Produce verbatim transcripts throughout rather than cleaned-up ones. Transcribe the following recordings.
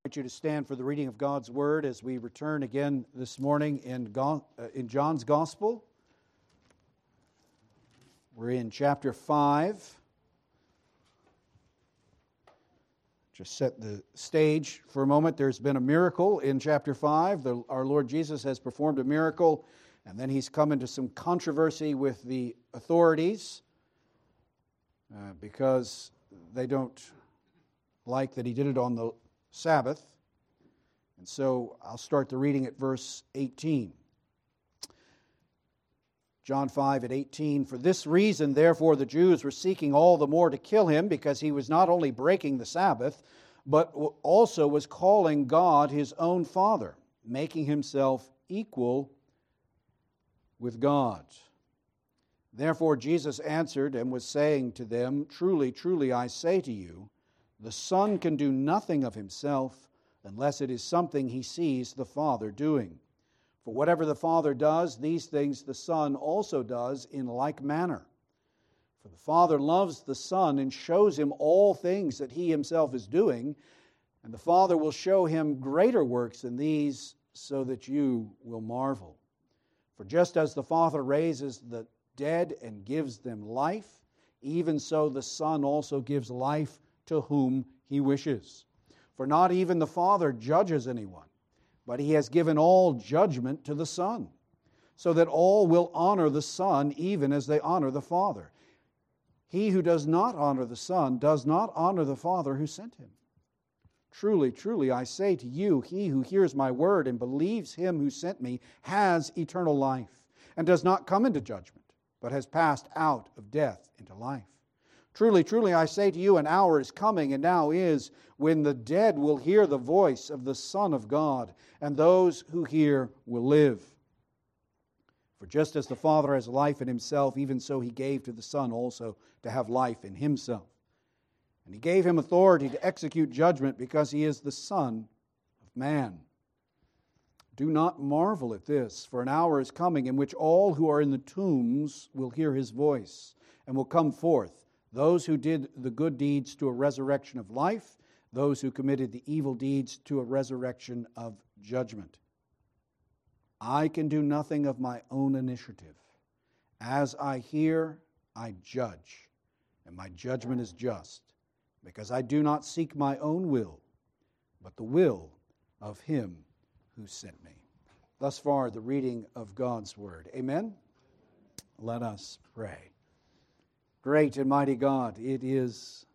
I invite you to stand for the reading of God's Word as we return again this morning in, Go- uh, in John's Gospel. We're in chapter five. Just set the stage for a moment. There's been a miracle in chapter five. The, our Lord Jesus has performed a miracle, and then He's come into some controversy with the authorities uh, because they don't like that He did it on the Sabbath. And so I'll start the reading at verse eighteen. John five at eighteen. For this reason, therefore, the Jews were seeking all the more to kill Him, because He was not only breaking the Sabbath, but also was calling God His own Father, making Himself equal with God. Therefore Jesus answered and was saying to them, Truly, truly, I say to you, the Son can do nothing of Himself unless it is something He sees the Father doing. For whatever the Father does, these things the Son also does in like manner. For the Father loves the Son and shows Him all things that He Himself is doing, and the Father will show Him greater works than these, so that you will marvel. For just as the Father raises the dead and gives them life, even so the Son also gives life to whom He wishes. For not even the Father judges anyone, but He has given all judgment to the Son, so that all will honor the Son even as they honor the Father. He who does not honor the Son does not honor the Father who sent Him. Truly, truly, I say to you, he who hears my word and believes Him who sent me has eternal life, and does not come into judgment, but has passed out of death into life. Truly, truly, I say to you, an hour is coming, and now is, when the dead will hear the voice of the Son of God, and those who hear will live. For just as the Father has life in Himself, even so He gave to the Son also to have life in Himself. And He gave Him authority to execute judgment, because He is the Son of Man. Do not marvel at this, for an hour is coming in which all who are in the tombs will hear His voice, and will come forth, those who did the good deeds to a resurrection of life, those who committed the evil deeds to a resurrection of judgment. I can do nothing of my own initiative. As I hear, I judge, and my judgment is just, because I do not seek my own will, but the will of Him who sent me. Thus far, the reading of God's Word. Amen? Let us pray. Great and mighty God, it is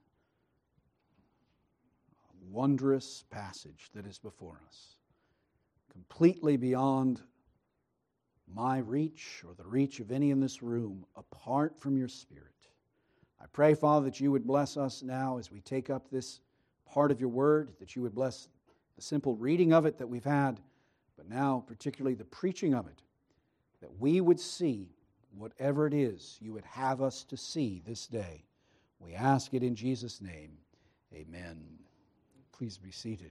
a wondrous passage that is before us, completely beyond my reach or the reach of any in this room, apart from your Spirit. I pray, Father, that you would bless us now as we take up this part of your word, that you would bless the simple reading of it that we've had, but now particularly the preaching of it, that we would see whatever it is you would have us to see this day. We ask it in Jesus' name. Amen. Please be seated.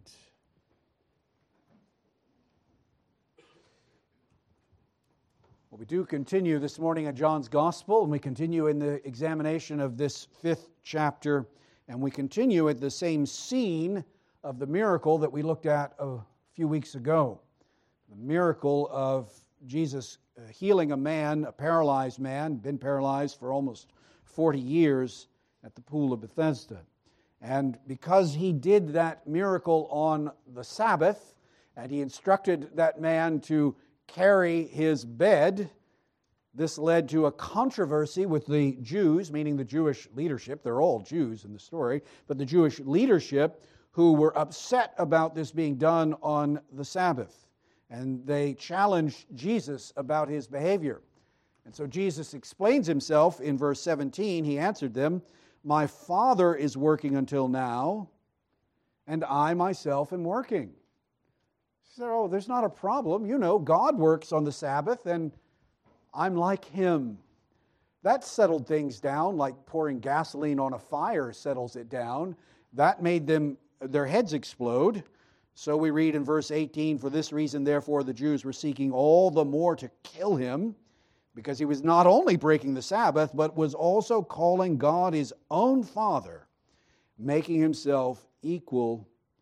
Well, we do continue this morning at John's Gospel, and we continue in the examination of this fifth chapter, and we continue at the same scene of the miracle that we looked at a few weeks ago. The miracle of Jesus healing a man, a paralyzed man, been paralyzed for almost forty years at the pool of Bethesda. And because He did that miracle on the Sabbath, and He instructed that man to carry his bed, this led to a controversy with the Jews, meaning the Jewish leadership. They're all Jews in the story, but the Jewish leadership who were upset about this being done on the Sabbath. And they challenged Jesus about His behavior. And so Jesus explains Himself in verse seventeen. He answered them, My Father is working until now, and I myself am working. He said, oh, there's not a problem. You know, God works on the Sabbath, and I'm like Him. That settled things down, like pouring gasoline on a fire settles it down. That made them their heads explode. So we read in verse eighteen, For this reason, therefore, the Jews were seeking all the more to kill Him, because He was not only breaking the Sabbath, but was also calling God His own Father, making Himself equal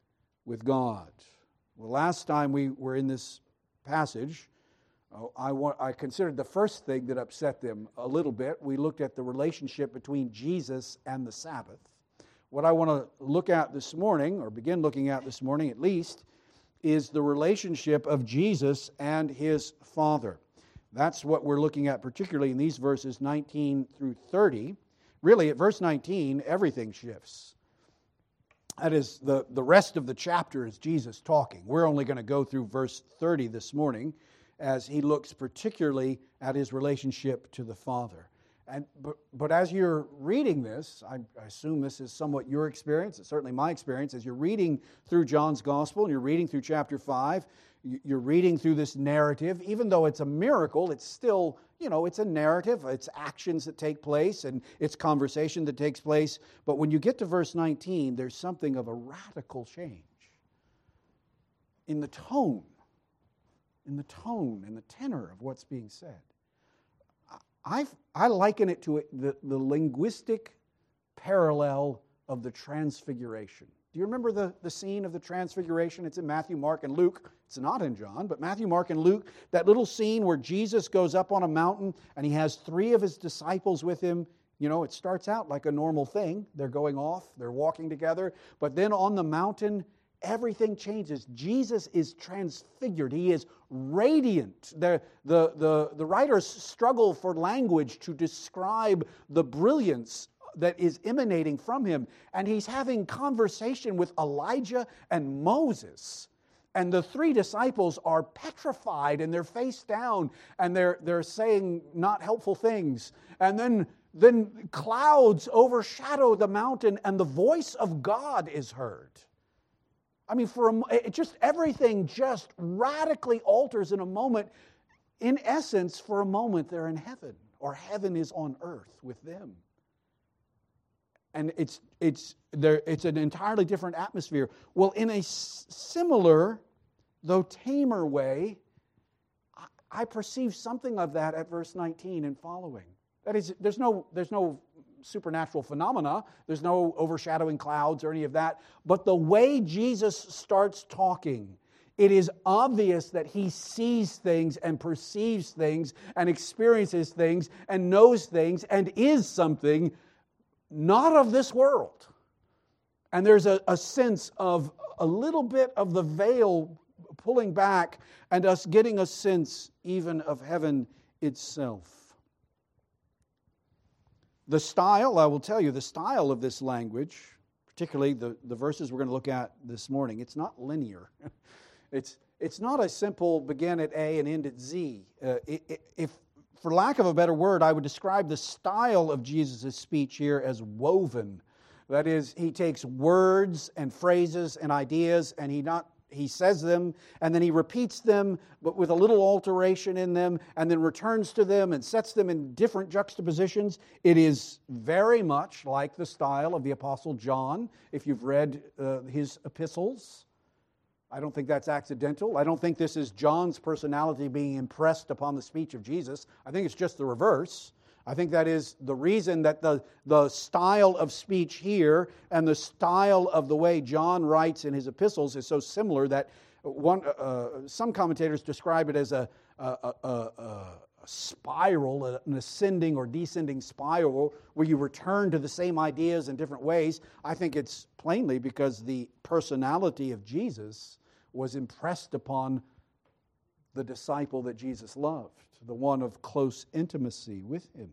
with God. Well, last time we were in this passage, uh, I, want, I considered the first thing that upset them a little bit. We looked at the relationship between Jesus and the Sabbath. What I want to look at this morning, or begin looking at this morning at least, is the relationship of Jesus and his Father. That's what we're looking at particularly in these verses nineteen through thirty. Really, at verse nineteen, everything shifts. That is, the, the rest of the chapter is Jesus talking. We're only going to go through verse thirty this morning as he looks particularly at his relationship to the Father. And But, but as you're reading this, I, I assume this is somewhat your experience, it's certainly my experience, as you're reading through John's Gospel and you're reading through chapter five, you're reading through this narrative. Even though it's a miracle, it's still, you know, it's a narrative. It's actions that take place and it's conversation that takes place. But when you get to verse nineteen, there's something of a radical change in the tone, in the tone and the tenor of what's being said. I I liken it to the, the linguistic parallel of the Transfiguration. Do you remember the, the scene of the Transfiguration? It's in Matthew, Mark, and Luke. It's not in John, but Matthew, Mark, and Luke. That little scene where Jesus goes up on a mountain and he has three of his disciples with him. You know, it starts out like a normal thing. They're going off, they're walking together. But then on the mountain, everything changes. Jesus is transfigured. He is radiant. The, the, the, the writers struggle for language to describe the brilliance that is emanating from him. And he's having conversation with Elijah and Moses. And the three disciples are petrified and they're face down and they're, they're saying not helpful things. And then, then clouds overshadow the mountain and the voice of God is heard. I mean, for a, it just everything just radically alters in a moment. In essence, for a moment, they're in heaven, or heaven is on earth with them. And it's it's there. It's an entirely different atmosphere. Well, in a s- similar, though tamer way, I, I perceive something of that at verse nineteen and following. That is, there's no there's no supernatural phenomena. There's no overshadowing clouds or any of that. But the way Jesus starts talking, it is obvious that he sees things and perceives things and experiences things and knows things and is something not of this world. And there's a, a sense of a little bit of the veil pulling back and us getting a sense even of heaven itself. The style, I will tell you, the style of this language, particularly the, the verses we're going to look at this morning, it's not linear. It's, it's not a simple begin at A and end at Z. Uh, if For lack of a better word, I would describe the style of Jesus' speech here as woven. That is, he takes words and phrases and ideas and he not he says them and then he repeats them but with a little alteration in them and then returns to them and sets them in different juxtapositions. It is very much like the style of the Apostle John, if you've read uh, his epistles. I don't think that's accidental. I don't think this is John's personality being impressed upon the speech of Jesus. I think it's just the reverse. I think that is the reason that the, the style of speech here and the style of the way John writes in his epistles is so similar that one, uh, some commentators describe it as a, a, a, a spiral, an ascending or descending spiral where you return to the same ideas in different ways. I think it's plainly because the personality of Jesus was impressed upon the disciple that Jesus loved, the one of close intimacy with him.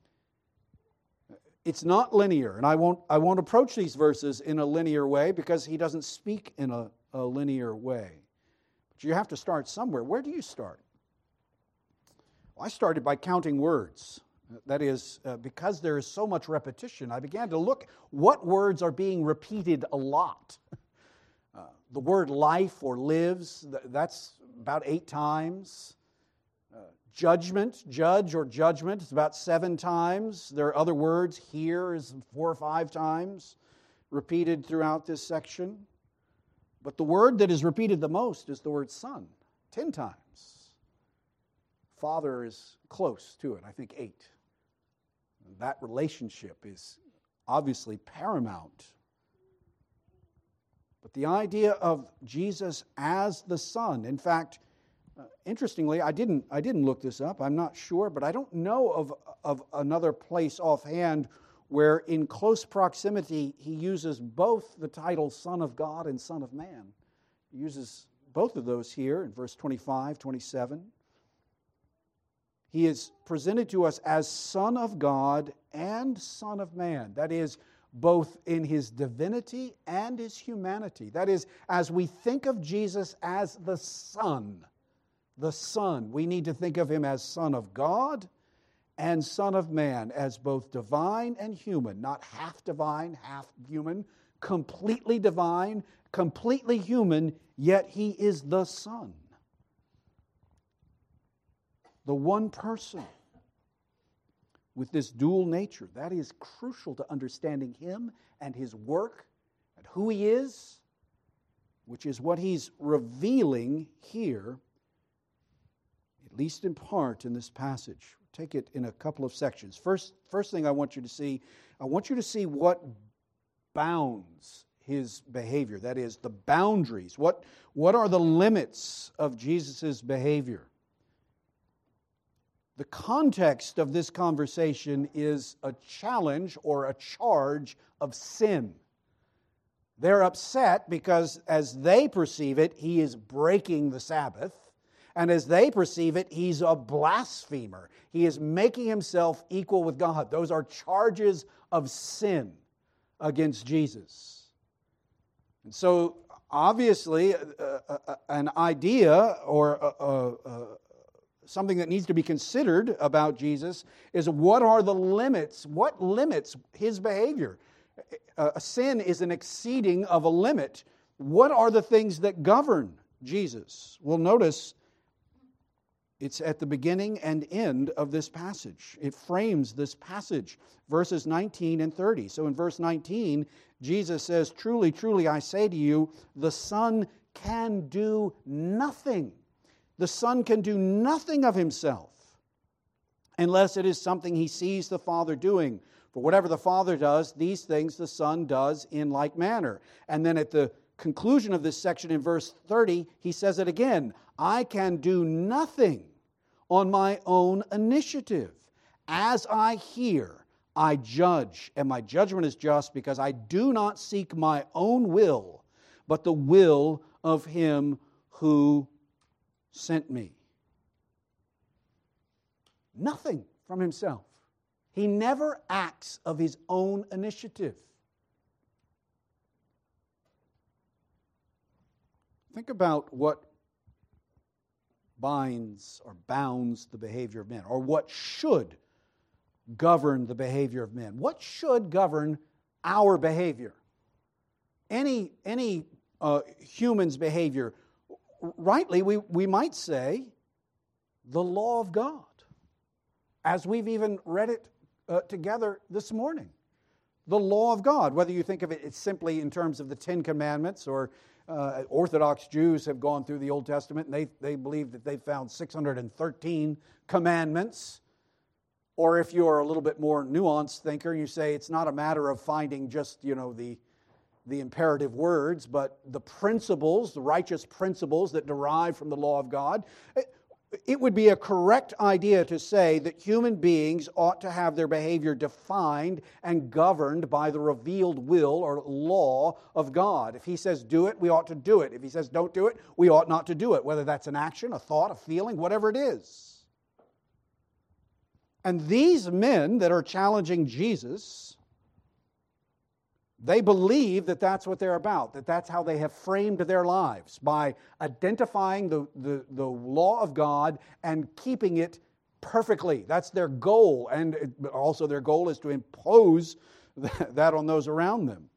It's not linear, and I won't I won't approach these verses in a linear way because he doesn't speak in a, a linear way. But you have to start somewhere. Where do you start? Well, I started by counting words. That is, uh, because there is so much repetition, I began to look what words are being repeated a lot. Uh, the word life or lives, that's about eight times. Uh, judgment, judge or judgment, it's about seven times. There are other words. Here is four or five times repeated throughout this section. But the word that is repeated the most is the word son, ten times. Father is close to it, I think eight. That relationship is obviously paramount. But the idea of Jesus as the Son, in fact, uh, interestingly, I didn't, I didn't look this up, I'm not sure, but I don't know of, of another place offhand where in close proximity he uses both the title Son of God and Son of Man. He uses both of those here in verse twenty-five, twenty-seven. He is presented to us as Son of God and Son of Man. That is, both in His divinity and His humanity. That is, as we think of Jesus as the Son, the Son, we need to think of Him as Son of God and Son of Man, as both divine and human, not half divine, half human, completely divine, completely human, yet He is the Son. The one person with this dual nature. That is crucial to understanding Him and His work and who He is, which is what He's revealing here, at least in part in this passage. Take it in a couple of sections. First, first thing I want you to see, I want you to see what bounds His behavior. That is, the boundaries. What, what are the limits of Jesus' behavior? The context of this conversation is a challenge or a charge of sin. They're upset because as they perceive it, He is breaking the Sabbath. And as they perceive it, He's a blasphemer. He is making Himself equal with God. Those are charges of sin against Jesus. And so, obviously, uh, uh, an idea or uh, uh, uh, something that needs to be considered about Jesus is what are the limits? What limits His behavior? A sin is an exceeding of a limit. What are the things that govern Jesus? Well, notice it's at the beginning and end of this passage. It frames this passage, verses nineteen and thirty. So in verse nineteen, Jesus says, "Truly, truly, I say to you, the Son can do nothing. The Son can do nothing of Himself unless it is something He sees the Father doing. For whatever the Father does, these things the Son does in like manner." And then at the conclusion of this section in verse thirty, He says it again, "I can do nothing on my own initiative. As I hear, I judge, and my judgment is just because I do not seek my own will, but the will of Him who sent me." Nothing from Himself. He never acts of His own initiative. Think about what binds or bounds the behavior of men, or what should govern the behavior of men. What should govern our behavior? Any, any uh, human's behavior, rightly, we, we might say the law of God, as we've even read it uh, together this morning. The law of God, whether you think of it it's simply in terms of the Ten Commandments, or uh, Orthodox Jews have gone through the Old Testament and they, they believe that they've found six hundred thirteen commandments. Or if you're a little bit more nuanced thinker, you say it's not a matter of finding just, you know, the the imperative words, but the principles, the righteous principles that derive from the law of God. It would be a correct idea to say that human beings ought to have their behavior defined and governed by the revealed will or law of God. If He says do it, we ought to do it. If He says don't do it, we ought not to do it, whether that's an action, a thought, a feeling, whatever it is. And these men that are challenging Jesus, they believe that that's what they're about, that that's how they have framed their lives, by identifying the, the, the law of God and keeping it perfectly. That's their goal, and also their goal is to impose that on those around them.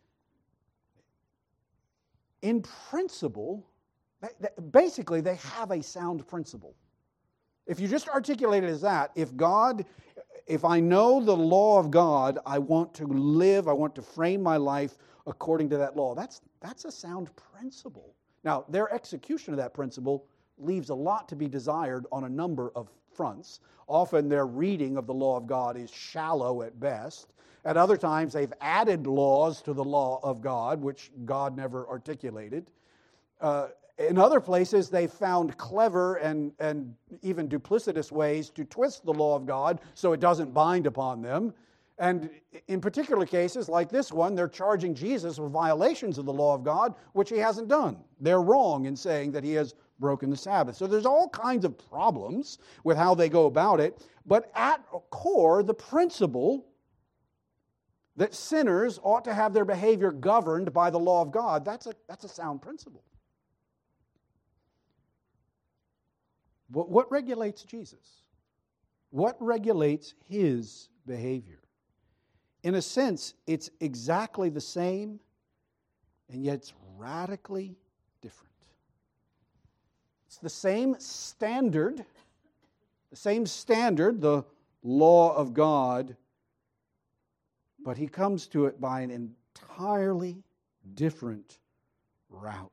In principle, basically they have a sound principle. If you just articulate it as that, if God... If I know the law of God, I want to live, I want to frame my life according to that law. That's, that's a sound principle. Now, their execution of that principle leaves a lot to be desired on a number of fronts. Often their reading of the law of God is shallow at best. At other times, they've added laws to the law of God, which God never articulated. Uh, in other places, they found clever and, and even duplicitous ways to twist the law of God so it doesn't bind upon them. And in particular cases, like this one, they're charging Jesus with violations of the law of God, which he hasn't done. They're wrong in saying that he has broken the Sabbath. So there's all kinds of problems with how they go about it. But at core, the principle that sinners ought to have their behavior governed by the law of God, that's a, that's a sound principle. What, what regulates Jesus? What regulates his behavior? In a sense, it's exactly the same, and yet it's radically different. It's the same standard, the same standard, the law of God, but he comes to it by an entirely different route.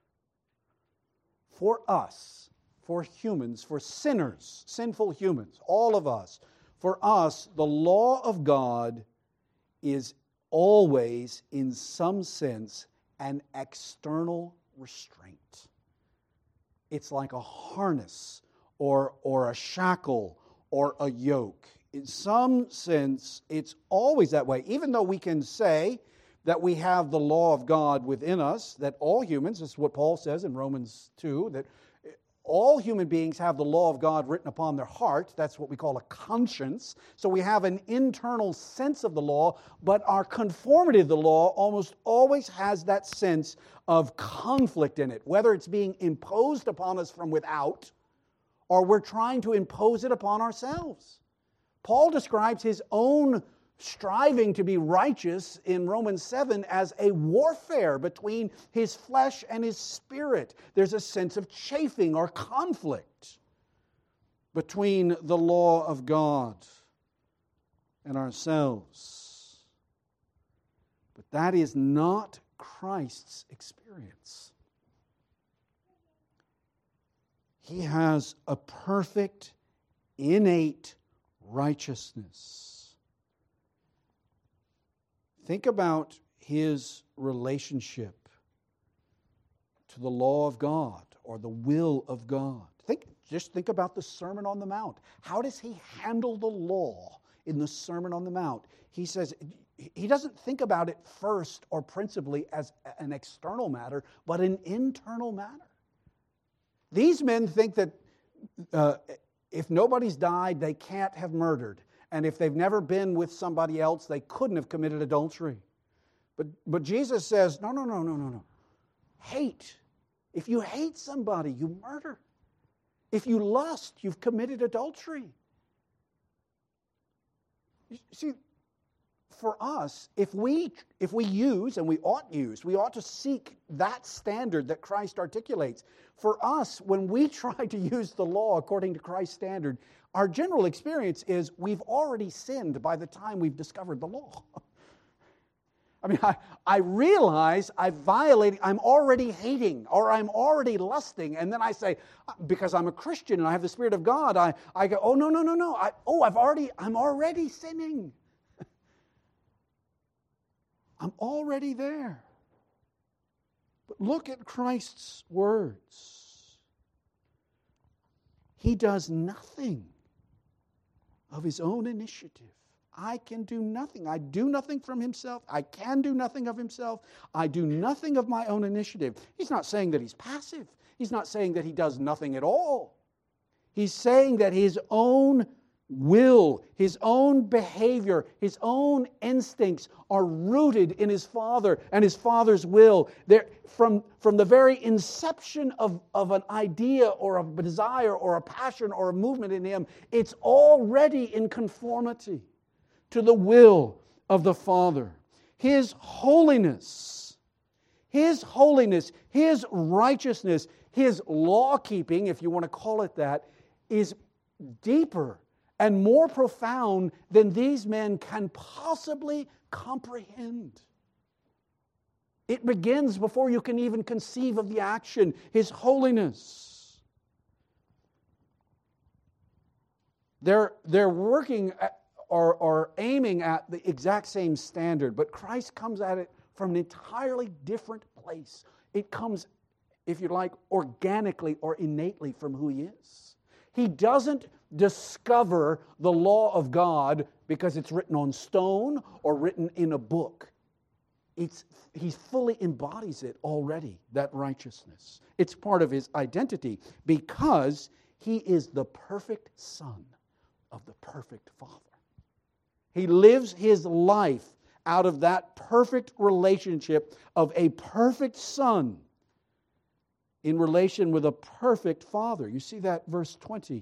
For us, for humans, for sinners, sinful humans, all of us, for us, the law of God is always, in some sense, an external restraint. It's like a harness or, or a shackle or a yoke. In some sense, it's always that way. Even though we can say that we have the law of God within us, that all humans, this is what Paul says in Romans two, that all human beings have the law of God written upon their heart. That's what we call a conscience. So we have an internal sense of the law, but our conformity to the law almost always has that sense of conflict in it, whether it's being imposed upon us from without or we're trying to impose it upon ourselves. Paul describes his own striving to be righteous in Romans seven as a warfare between his flesh and his spirit. There's a sense of chafing or conflict between the law of God and ourselves. But that is not Christ's experience. He has a perfect, innate righteousness. Think about his relationship to the law of God or the will of God. Think, just think about the Sermon on the Mount. How does he handle the law in the Sermon on the Mount? He says, he doesn't think about it first or principally as an external matter, but an internal matter. These men think that uh, if nobody's died, they can't have murdered. And if they've never been with somebody else, they couldn't have committed adultery. But, but Jesus says, no, no, no, no, no, no. Hate. If you hate somebody, you murder. If you lust, you've committed adultery. You see, for us, if we, if we use, and we ought use, we ought to seek that standard that Christ articulates. For us, when we try to use the law according to Christ's standard, our general experience is we've already sinned by the time we've discovered the law. I mean, I, I realize I've violated, I'm already hating, or I'm already lusting, and then I say, because I'm a Christian and I have the Spirit of God, I, I go, oh, no, no, no, no, I, oh, I've already, I'm already sinning. I'm already there. But look at Christ's words. He does nothing of his own initiative. I can do nothing. I do nothing from himself. I can do nothing of himself. I do nothing of my own initiative. He's not saying that he's passive. He's not saying that he does nothing at all. He's saying that his own will, his own behavior, his own instincts are rooted in his Father and his Father's will. They're, from, from the very inception of, of an idea or a desire or a passion or a movement in him, it's already in conformity to the will of the Father. His holiness, His holiness, His righteousness, His law-keeping, if you want to call it that, is deeper and more profound than these men can possibly comprehend. It begins before you can even conceive of the action, His holiness. They're, they're working are, are aiming at the exact same standard, but Christ comes at it from an entirely different place. It comes, if you like, organically or innately from who He is. He doesn't discover the law of God because it's written on stone or written in a book. It's, he fully embodies it already, that righteousness. It's part of His identity because He is the perfect Son of the perfect Father. He lives His life out of that perfect relationship of a perfect Son in relation with a perfect Father. You see that verse twenty.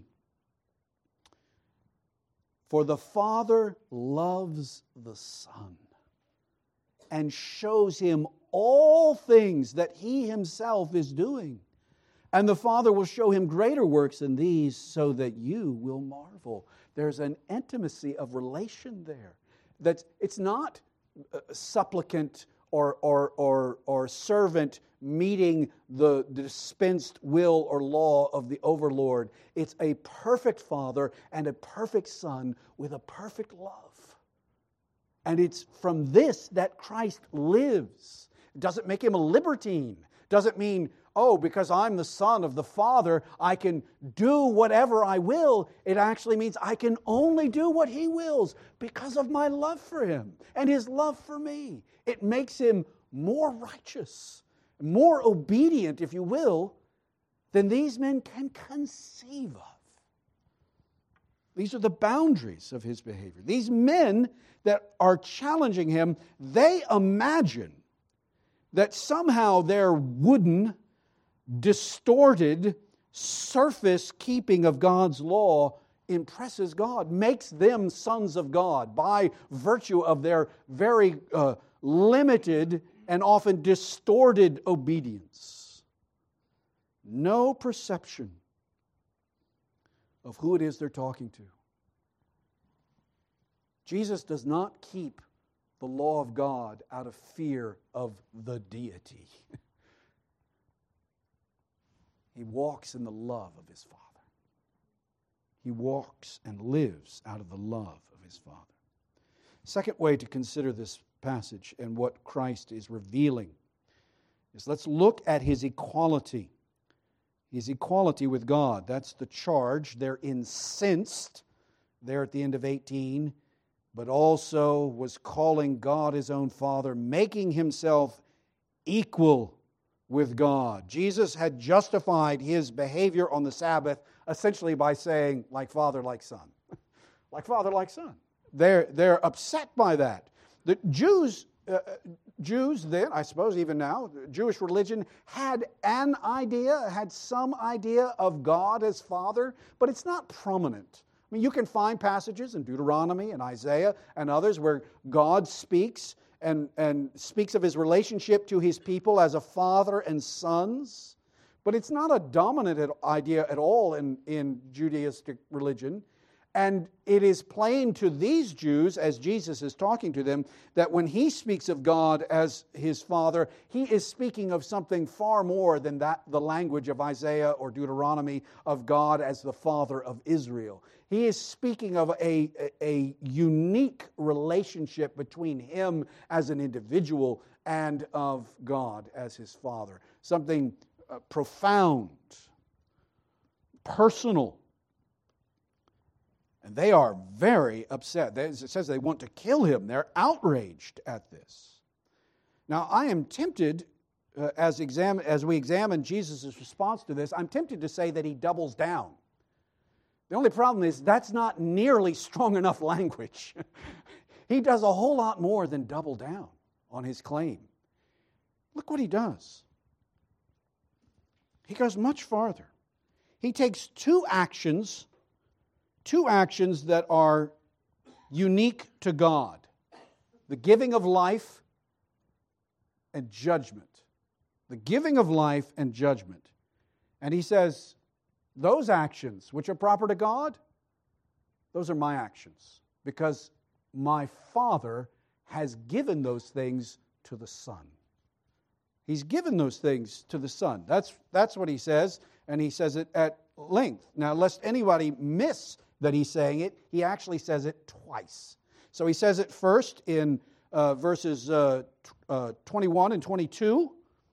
For the Father loves the Son and shows Him all things that He Himself is doing. And the Father will show Him greater works than these so that you will marvel. There's an intimacy of relation there. That it's not supplicant or, or, or, or servant meeting the dispensed will or law of the overlord. It's a perfect Father and a perfect Son with a perfect love. And it's from this that Christ lives. It doesn't make Him a libertine. It doesn't mean, oh, because I'm the Son of the Father, I can do whatever I will. It actually means I can only do what He wills because of my love for Him and His love for me. It makes Him more righteous, more obedient, if you will, than these men can conceive of. These are the boundaries of His behavior. These men that are challenging Him, they imagine that somehow their wooden, distorted surface keeping of God's law impresses God, makes them sons of God by virtue of their very uh, limited and often distorted obedience. No perception of who it is they're talking to. Jesus does not keep the law of God out of fear of the deity. He walks in the love of His Father. He walks and lives out of the love of His Father. Second way to consider this passage and what Christ is revealing is let's look at His equality. His equality with God. That's the charge. They're incensed there at the end of eighteen, but also was calling God His own Father, making Himself equal with God. Jesus had justified His behavior on the Sabbath essentially by saying, like Father, like Son. Like Father, like Son. They're, they're upset by that. The Jews, uh, Jews then, I suppose even now, Jewish religion had an idea, had some idea of God as Father, but it's not prominent. I mean, you can find passages in Deuteronomy and Isaiah and others where God speaks and, and speaks of His relationship to His people as a father and sons. But it's not a dominant idea at all in, in Judaistic religion. And it is plain to these Jews, as Jesus is talking to them, that when He speaks of God as His Father, He is speaking of something far more than that, the language of Isaiah or Deuteronomy of God as the Father of Israel. He is speaking of a, a, a unique relationship between Him as an individual and of God as His Father. Something uh, profound, personal. And they are very upset. It says they want to kill Him. They're outraged at this. Now, I am tempted, uh, as, exam- as we examine Jesus' response to this, I'm tempted to say that He doubles down. The only problem is that's not nearly strong enough language. He does a whole lot more than double down on His claim. Look what He does. He goes much farther. He takes two actions Two actions that are unique to God. The giving of life and judgment. The giving of life and judgment. And He says, those actions which are proper to God, those are my actions. Because my Father has given those things to the Son. He's given those things to the Son. That's, that's what He says, and He says it at length. Now, lest anybody miss that he's saying it. He actually says it twice. So he says it first in uh, verses uh, uh, twenty-one and twenty-two.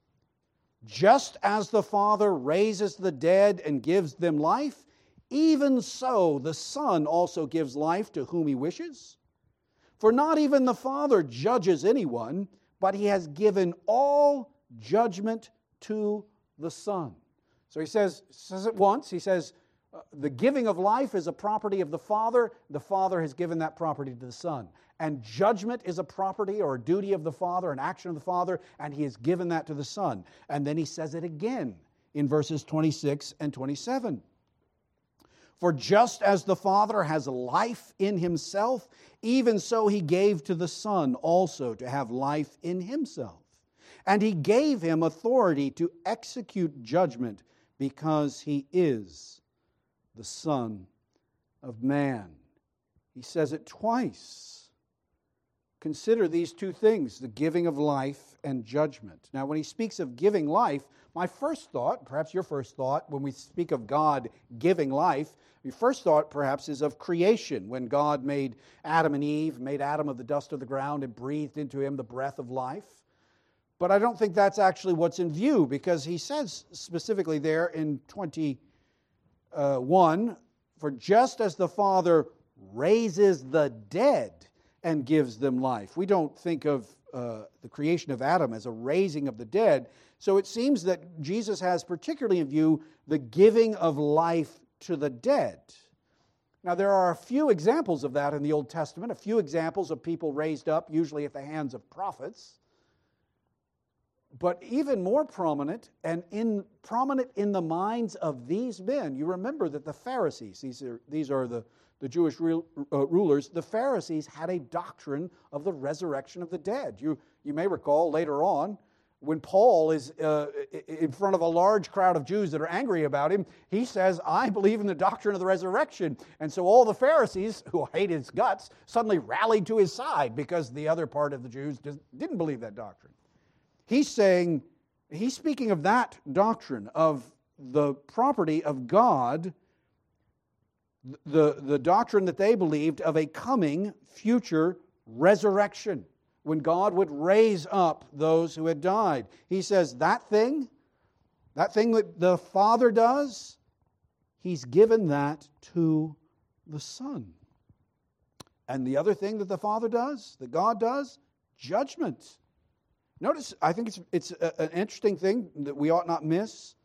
Just as the Father raises the dead and gives them life, even so the Son also gives life to whom he wishes. For not even the Father judges anyone, but he has given all judgment to the Son. So he says, says it once. He says, uh, the giving of life is a property of the Father. The Father has given that property to the Son. And judgment is a property or a duty of the Father, an action of the Father, and he has given that to the Son. And then he says it again in verses twenty-six and twenty-seven. For just as the Father has life in himself, even so he gave to the Son also to have life in himself. And he gave him authority to execute judgment because he is the Son of Man. He says it twice. Consider these two things, the giving of life and judgment. Now, when he speaks of giving life, my first thought, perhaps your first thought, when we speak of God giving life, your first thought perhaps is of creation, when God made Adam and Eve, made Adam of the dust of the ground and breathed into him the breath of life. But I don't think that's actually what's in view, because he says specifically there in twenty-one, for just as the Father raises the dead and gives them life. We don't think of uh, the creation of Adam as a raising of the dead. So it seems that Jesus has particularly in view the giving of life to the dead. Now, there are a few examples of that in the Old Testament, a few examples of people raised up, usually at the hands of prophets. But even more prominent, and in prominent in the minds of these men, you remember that the Pharisees, these are, these are the The Jewish rulers, the Pharisees had a doctrine of the resurrection of the dead. You, you may recall later on, when Paul is uh, in front of a large crowd of Jews that are angry about him, he says, I believe in the doctrine of the resurrection. And so all the Pharisees, who hate his guts, suddenly rallied to his side because the other part of the Jews just didn't believe that doctrine. He's saying, he's speaking of that doctrine, of the property of God, The, the doctrine that they believed of a coming future resurrection, when God would raise up those who had died. He says that thing, that thing that the Father does, he's given that to the Son. And the other thing that the Father does, that God does, judgment. Notice, I think it's, it's a, an interesting thing that we ought not miss.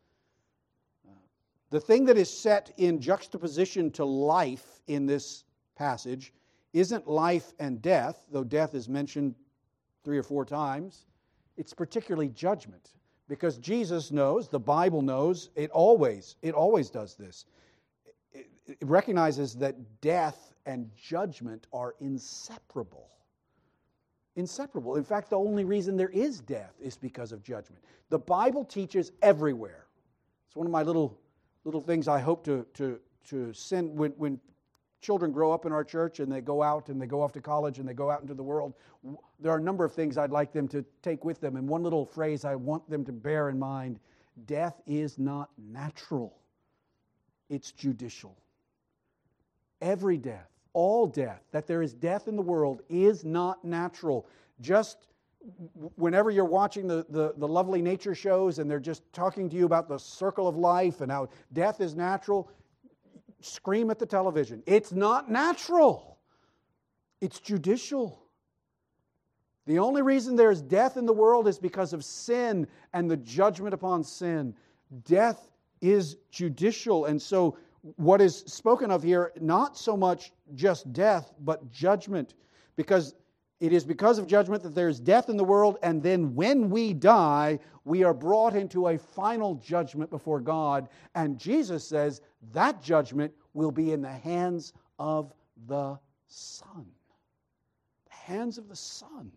The thing that is set in juxtaposition to life in this passage isn't life and death, though death is mentioned three or four times. It's particularly judgment, because Jesus knows, the Bible knows, it always, it always does this. It, it recognizes that death and judgment are inseparable. Inseparable. In fact, the only reason there is death is because of judgment. The Bible teaches everywhere. It's one of my little Little things I hope to to to send when, when children grow up in our church and they go out and they go off to college and they go out into the world. There are a number of things I'd like them to take with them. And one little phrase I want them to bear in mind: death is not natural. It's judicial. Every death, all death, that there is death in the world is not natural. Just whenever you're watching the, the, the lovely nature shows and they're just talking to you about the circle of life and how death is natural, scream at the television. It's not natural. It's judicial. The only reason there's death in the world is because of sin and the judgment upon sin. Death is judicial. And so what is spoken of here, not so much just death, but judgment. Because it is because of judgment that there's death in the world, and then when we die, we are brought into a final judgment before God. And Jesus says that judgment will be in the hands of the Son. The hands of the Son.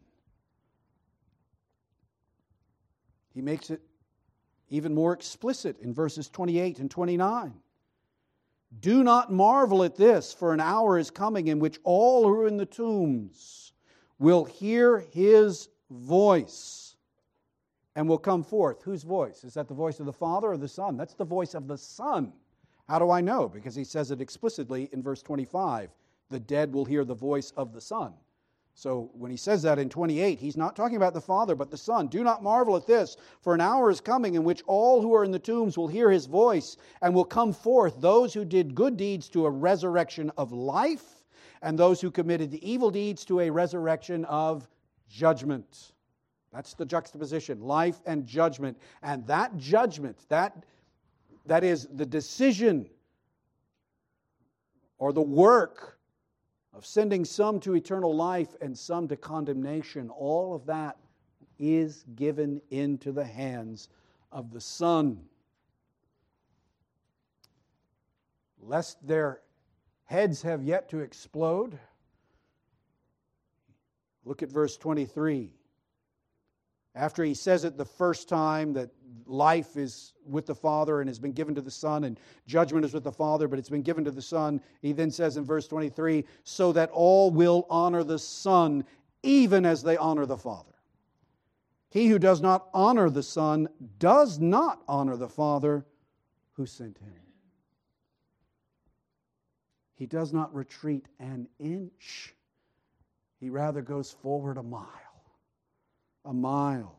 He makes it even more explicit in verses twenty-eight and twenty-nine. Do not marvel at this, for an hour is coming in which all who are in the tombs will hear His voice and will come forth. Whose voice? Is that the voice of the Father or the Son? That's the voice of the Son. How do I know? Because he says it explicitly in verse twenty-five. The dead will hear the voice of the Son. So when he says that in twenty-eight, he's not talking about the Father, but the Son. Do not marvel at this, for an hour is coming in which all who are in the tombs will hear his voice and will come forth, those who did good deeds to a resurrection of life, and those who committed the evil deeds to a resurrection of judgment. That's the juxtaposition, life and judgment. And that judgment, that, that is the decision or the work of sending some to eternal life and some to condemnation, all of that is given into the hands of the Son. Lest their heads have yet to explode, look at verse twenty-three. After he says it the first time that life is with the Father and has been given to the Son, and judgment is with the Father, but it's been given to the Son, he then says in verse twenty-three, so that all will honor the Son even as they honor the Father. He who does not honor the Son does not honor the Father who sent him. He does not retreat an inch. He rather goes forward a mile. A mile.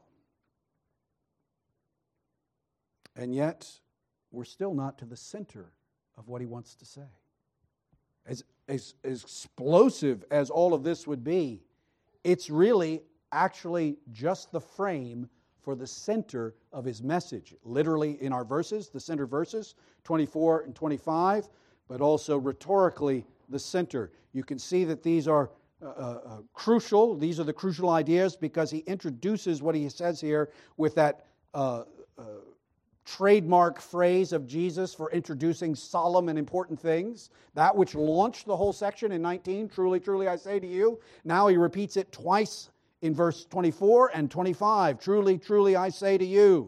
And yet, we're still not to the center of what he wants to say. As, as, as explosive as all of this would be, it's really actually just the frame for the center of his message. Literally in our verses, the center verses, twenty-four and twenty-five, but also rhetorically the center. You can see that these are Uh, uh, crucial. These are the crucial ideas because he introduces what he says here with that uh, uh, trademark phrase of Jesus for introducing solemn and important things. That which launched the whole section in nineteen, truly, truly I say to you. Now he repeats it twice in verse twenty-four and twenty-five. Truly, truly I say to you.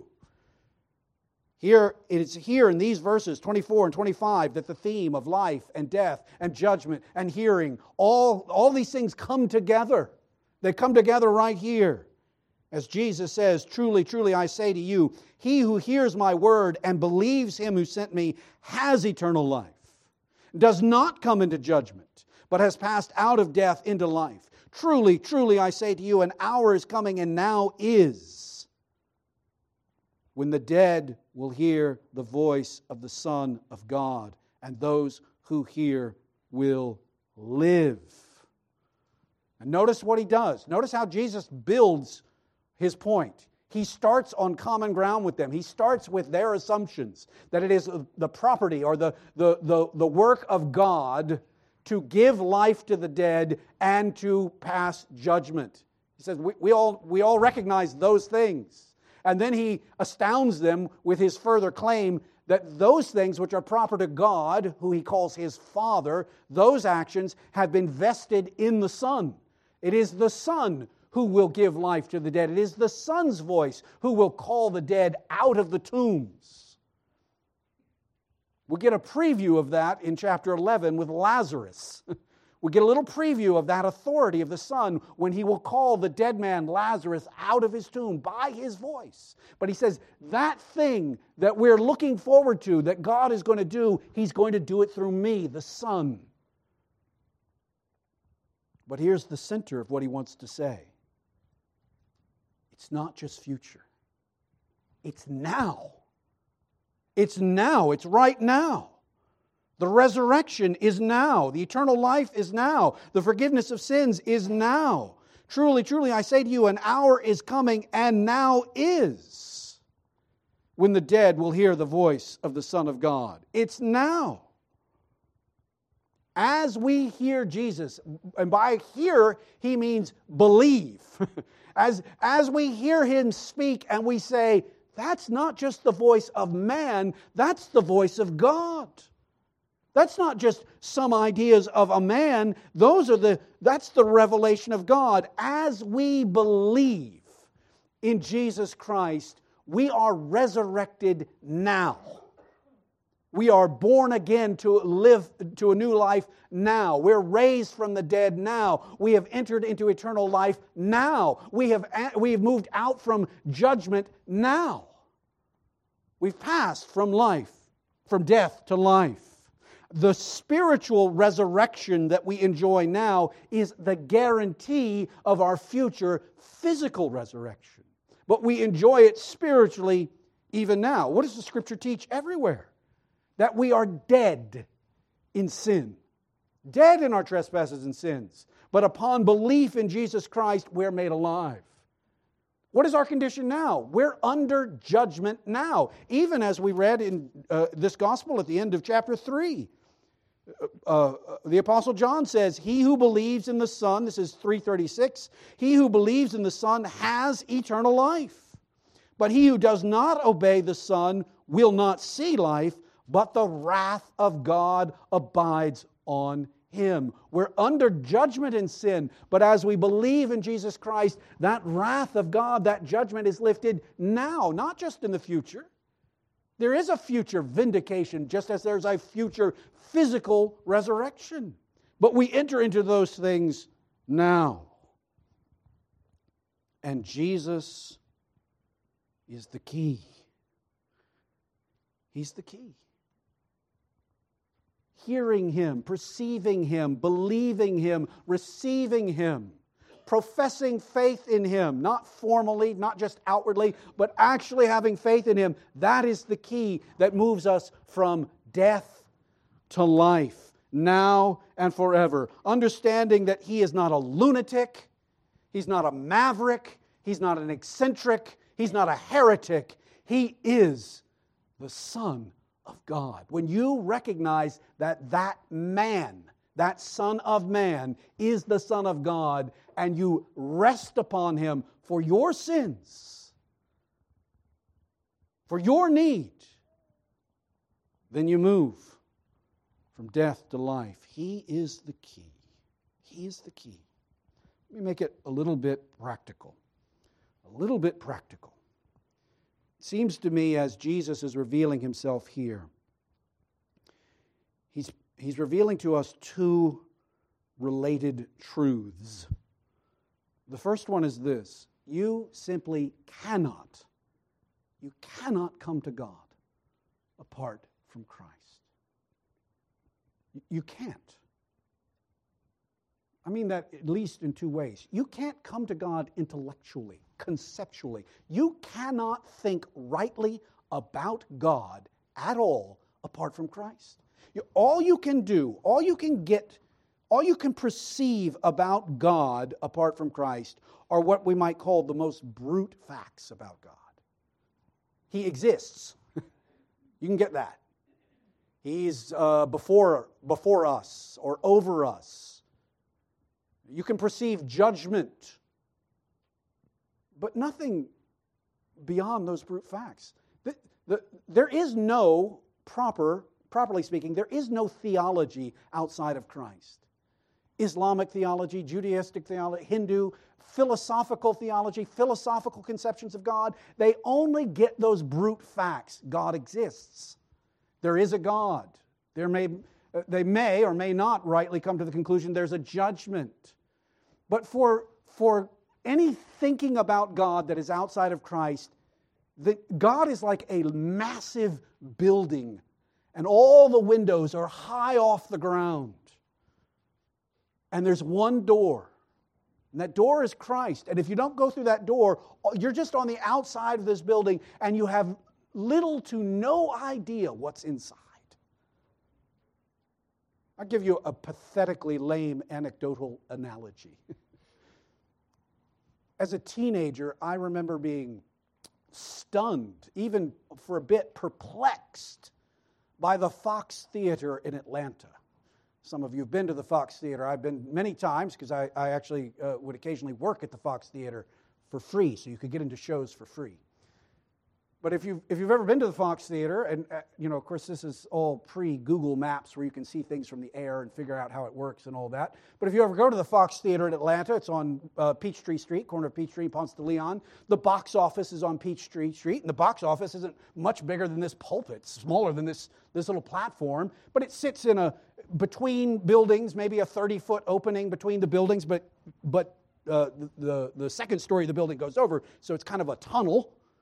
Here, it is here in these verses, twenty-four and twenty-five, that the theme of life and death and judgment and hearing, all, all these things come together. They come together right here. As Jesus says, truly, truly, I say to you, he who hears my word and believes him who sent me has eternal life, does not come into judgment, but has passed out of death into life. Truly, truly, I say to you, an hour is coming and now is, when the dead will hear the voice of the Son of God, and those who hear will live. And notice what he does. Notice how Jesus builds his point. He starts on common ground with them. He starts with their assumptions, that it is the property or the, the, the, the work of God to give life to the dead and to pass judgment. He says, we, we, all, we all recognize those things. And then he astounds them with his further claim that those things which are proper to God, who he calls his Father, those actions have been vested in the Son. It is the Son who will give life to the dead. It is the Son's voice who will call the dead out of the tombs. We'll get a preview of that in chapter eleven with Lazarus. We get a little preview of that authority of the Son when he will call the dead man Lazarus out of his tomb by his voice. But he says that thing that we're looking forward to, that God is going to do, he's going to do it through me, the Son. But here's the center of what he wants to say. It's not just future. It's now. It's now. It's right now. The resurrection is now. The eternal life is now. The forgiveness of sins is now. Truly, truly, I say to you, an hour is coming and now is when the dead will hear the voice of the Son of God. It's now. As we hear Jesus, and by hear, he means believe. As, as we hear him speak and we say, that's not just the voice of man, that's the voice of God. That's not just some ideas of a man. Those are the, that's the revelation of God. As we believe in Jesus Christ, we are resurrected now. We are born again to live to a new life now. We're raised from the dead now. We have entered into eternal life now. We have, we have moved out from judgment now. We've passed from life from death to life. The spiritual resurrection that we enjoy now is the guarantee of our future physical resurrection. But we enjoy it spiritually even now. What does the Scripture teach everywhere? That we are dead in sin. Dead in our trespasses and sins. But upon belief in Jesus Christ, we're made alive. What is our condition now? We're under judgment now. Even as we read in uh, this gospel at the end of chapter three. Uh, uh, the Apostle John says, he who believes in the Son, this is three thirty-six, he who believes in the Son has eternal life. But he who does not obey the Son will not see life, but the wrath of God abides on him. We're under judgment in sin, but as we believe in Jesus Christ, that wrath of God, that judgment is lifted now, not just in the future. There is a future vindication, just as there's a future physical resurrection. But we enter into those things now. And Jesus is the key. He's the key. Hearing Him, perceiving Him, believing Him, receiving Him, professing faith in Him, not formally, not just outwardly, but actually having faith in Him, that is the key that moves us from death to life, now and forever. Understanding that He is not a lunatic, He's not a maverick, He's not an eccentric, He's not a heretic. He is the Son of God. When you recognize that that man, that Son of Man, is the Son of God, and you rest upon Him for your sins, for your need, then you move from death to life. He is the key. He is the key. Let me make it a little bit practical. A little bit practical. It seems to me as Jesus is revealing Himself here, He's, he's revealing to us two related truths. The first one is this: you simply cannot, you cannot come to God apart from Christ. You can't. I mean that at least in two ways. You can't come to God intellectually, conceptually. You cannot think rightly about God at all apart from Christ. You, all you can do, all you can get, all you can perceive about God apart from Christ are what we might call the most brute facts about God. He exists. You can get that. He's uh, before, before us or over us. You can perceive judgment, but nothing beyond those brute facts. The, the, there is no proper, properly speaking, there is no theology outside of Christ. Islamic theology, Judaistic theology, Hindu, philosophical theology, philosophical conceptions of God, they only get those brute facts. God exists. There is a God. There may, they may or may not rightly come to the conclusion there's a judgment. But for, for any thinking about God that is outside of Christ, the, God is like a massive building, and all the windows are high off the ground. And there's one door, and that door is Christ. And if you don't go through that door, you're just on the outside of this building, and you have little to no idea what's inside. I'll give you a pathetically lame anecdotal analogy. As a teenager, I remember being stunned, even for a bit perplexed, by the Fox Theater in Atlanta. Some of you have been to the Fox Theater. I've been many times because I, I actually uh, would occasionally work at the Fox Theater for free, so you could get into shows for free. But if you've, if you've ever been to the Fox Theater, and uh, you know, of course, this is all pre-Google Maps where you can see things from the air and figure out how it works and all that. But if you ever go to the Fox Theater in Atlanta, it's on uh, Peachtree Street, corner of Peachtree and Ponce de Leon. The box office is on Peachtree Street, and the box office isn't much bigger than this pulpit. It's smaller than this, this little platform, but it sits in a between buildings, maybe a thirty-foot opening between the buildings, but but uh, the, the the second story of the building goes over, so it's kind of a tunnel.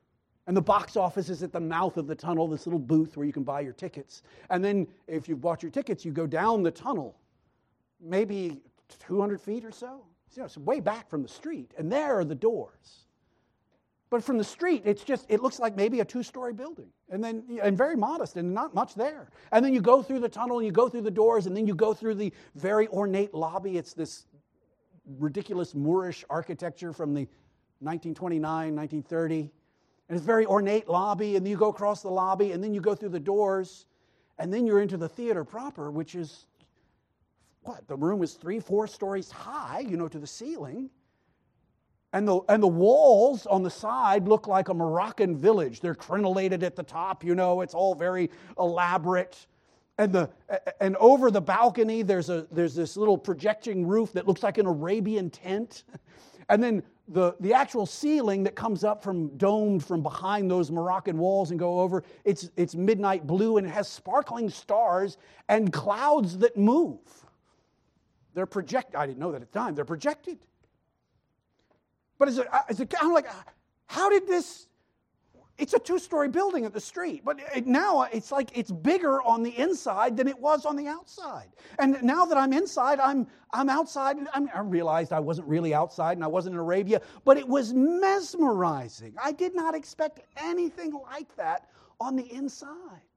And the box office is at the mouth of the tunnel, this little booth where you can buy your tickets. And then if you've bought your tickets, you go down the tunnel, maybe two hundred feet or so. You know, it's way back from the street. And there are the doors. But from the street, it's just, it looks like maybe a two-story building. And then, and very modest and not much there. And then you go through the tunnel and you go through the doors and then you go through the very ornate lobby. It's this ridiculous Moorish architecture from the nineteen twenty-nine, nineteen thirty. And it's a very ornate lobby, and then you go across the lobby, and then you go through the doors, and then you're into the theater proper, which is, what, the room is three, four stories high, you know, to the ceiling. And the, and the walls on the side look like a Moroccan village. They're crenellated at the top, you know, it's all very elaborate. And the and over the balcony, there's a there's this little projecting roof that looks like an Arabian tent. And then the, the actual ceiling that comes up from domed from behind those Moroccan walls and go over, it's, it's midnight blue and it has sparkling stars and clouds that move. They're projected. I didn't know that at the time. They're projected. But is it, is it kind of like, how did this, it's a two-story building at the street, but it, now it's like it's bigger on the inside than it was on the outside. And now that I'm inside, I'm I'm outside. I'm, I realized I wasn't really outside and I wasn't in Arabia, but it was mesmerizing. I did not expect anything like that on the inside.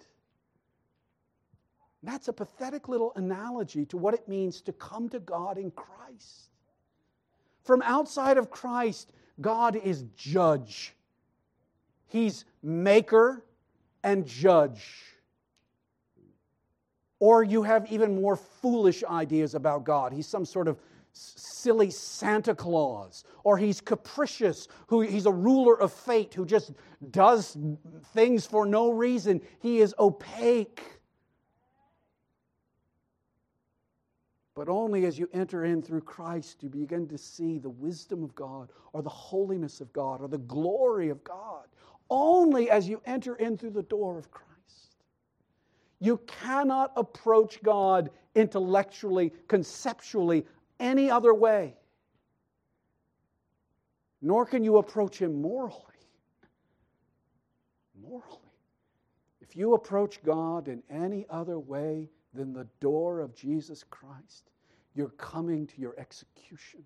That's a pathetic little analogy to what it means to come to God in Christ. From outside of Christ, God is judge. He's maker and judge. Or you have even more foolish ideas about God. He's some sort of silly Santa Claus. Or he's capricious, who he's a ruler of fate who just does things for no reason. He is opaque. But only as you enter in through Christ, you begin to see the wisdom of God, or the holiness of God, or the glory of God. Only as you enter in through the door of Christ. You cannot approach God intellectually, conceptually, any other way. Nor can you approach Him morally. Morally. If you approach God in any other way than the door of Jesus Christ, you're coming to your execution.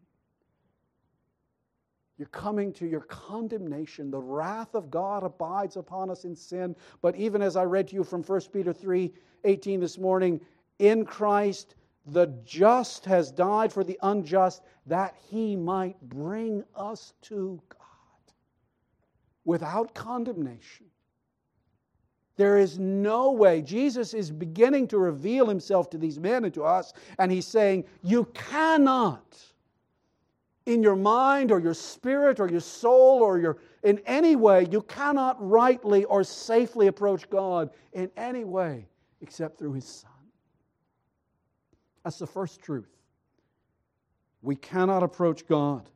You're coming to your condemnation. The wrath of God abides upon us in sin. But even as I read to you from First Peter three eighteen this morning, in Christ the just has died for the unjust, that He might bring us to God without condemnation. There is no way. Jesus is beginning to reveal Himself to these men and to us, and He's saying, you cannot, in your mind or your spirit or your soul or your in any way, you cannot rightly or safely approach God in any way except through His Son. That's the first truth. We cannot approach God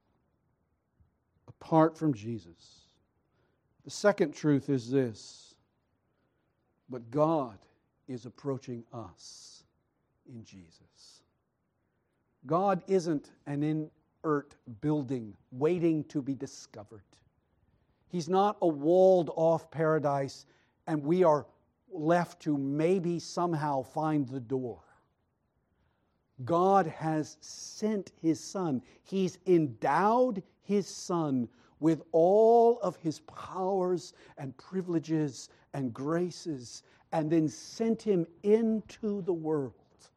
apart from Jesus. The second truth is this: but God is approaching us in Jesus. God isn't an inert building waiting to be discovered. He's not a walled-off paradise and we are left to maybe somehow find the door. God has sent His Son. He's endowed His Son with all of His powers and privileges and graces, and then sent Him into the world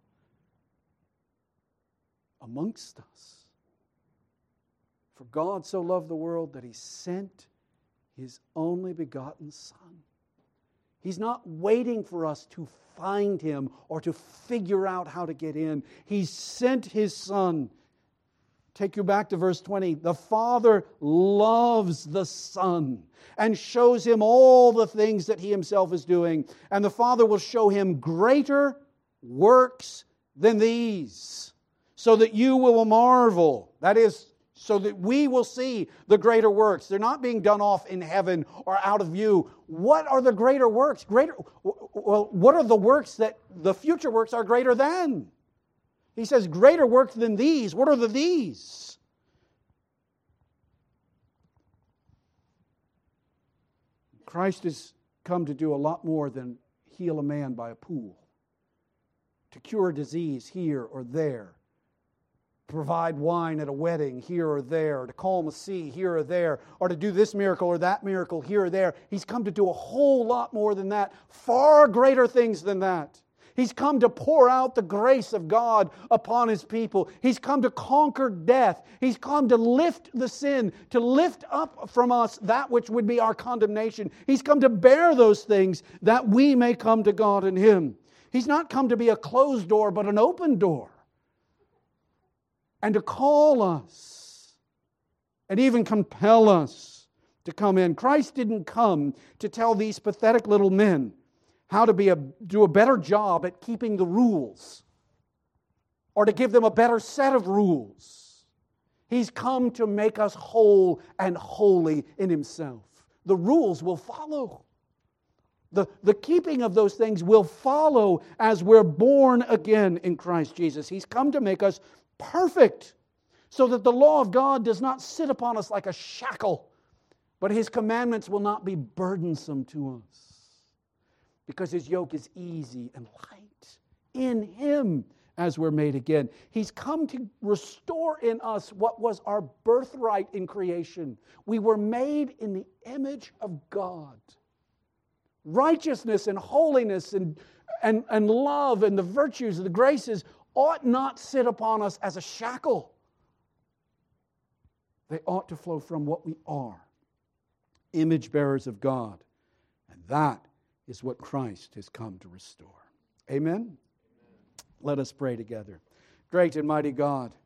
amongst us. For God so loved the world that He sent His only begotten Son. He's not waiting for us to find Him or to figure out how to get in. He sent His Son. Take you back to verse twenty. The Father loves the Son and shows Him all the things that He Himself is doing. And the Father will show Him greater works than these, so that you will marvel. That is, so that we will see the greater works. They're not being done off in heaven or out of view. What are the greater works? Greater, well, what are the works that the future works are greater than? He says, greater works than these. What are the these? Christ has come to do a lot more than heal a man by a pool, to cure a disease here or there, provide wine at a wedding here or there, to calm a sea here or there, or to do this miracle or that miracle here or there. He's come to do a whole lot more than that, far greater things than that. He's come to pour out the grace of God upon His people. He's come to conquer death. He's come to lift the sin, to lift up from us that which would be our condemnation. He's come to bear those things that we may come to God in Him. He's not come to be a closed door, but an open door. And to call us, and even compel us to come in. Christ didn't come to tell these pathetic little men how to be a, do a better job at keeping the rules, or to give them a better set of rules. He's come to make us whole and holy in Himself. The rules will follow. The, the keeping of those things will follow as we're born again in Christ Jesus. He's come to make us perfect, so that the law of God does not sit upon us like a shackle, but His commandments will not be burdensome to us, because His yoke is easy and light in Him as we're made again. He's come to restore in us what was our birthright in creation. We were made in the image of God. Righteousness and holiness and, and, and love and the virtues and the graces ought not sit upon us as a shackle. They ought to flow from what we are, image bearers of God. And that is what Christ has come to restore. Amen? Amen. Let us pray together. Great and mighty God,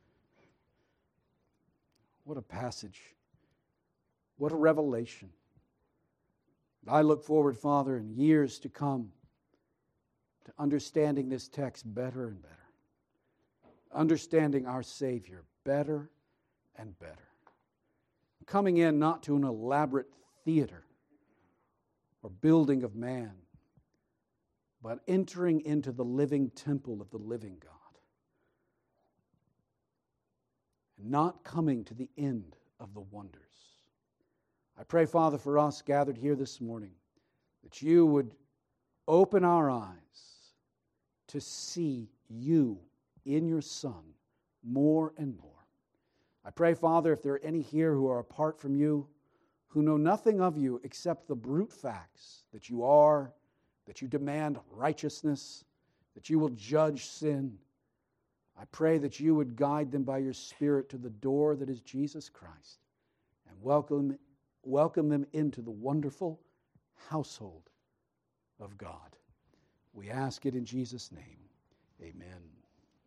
what a passage. What a revelation. I look forward, Father, in years to come to understanding this text better and better. Understanding our Savior better and better. Coming in not to an elaborate theater or building of man, but entering into the living temple of the living God. And not coming to the end of the wonders. I pray, Father, for us gathered here this morning, that You would open our eyes to see You in Your Son more and more. I pray, Father, if there are any here who are apart from You, who know nothing of You except the brute facts that You are, that You demand righteousness, that You will judge sin, I pray that You would guide them by Your Spirit to the door that is Jesus Christ and welcome, welcome them into the wonderful household of God. We ask it in Jesus' name. Amen.